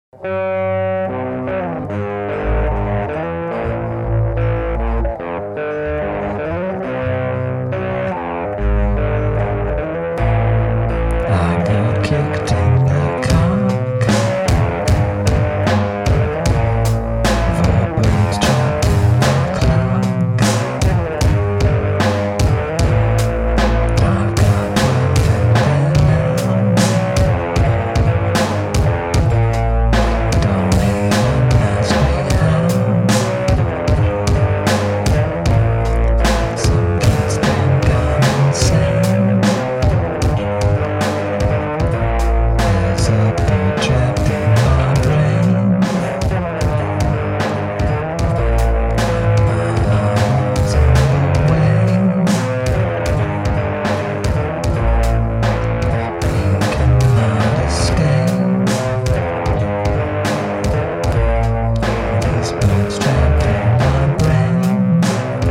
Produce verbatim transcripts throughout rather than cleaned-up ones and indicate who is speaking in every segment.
Speaker 1: I got kicked in the cock. Verbals trapped in the clock. I've got twelve in there now. Don't even ask me how. Some kids think I'm insane. There's a bird trapped in my brain. My arms in the way. He cannot escape. These birds trapped in my brain.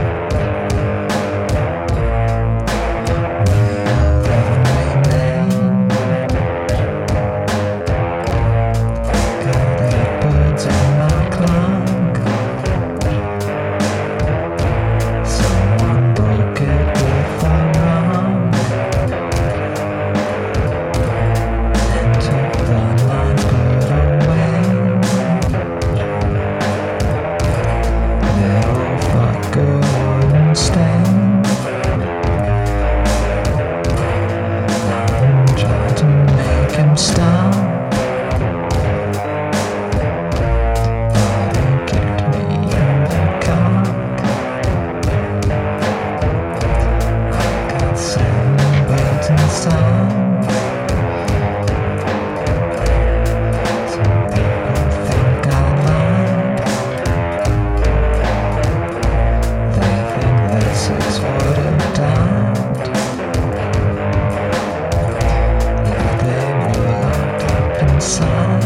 Speaker 1: Will ever remain. Got eight birds in my clock. Someone broke it with a rock and took the lines put away. Little fucker wouldn't stay. I'm trying to make him stop, but he kicked me in the cock. I got seven birds inside. Some people think I lie. They think that six would have died if they were locked up inside.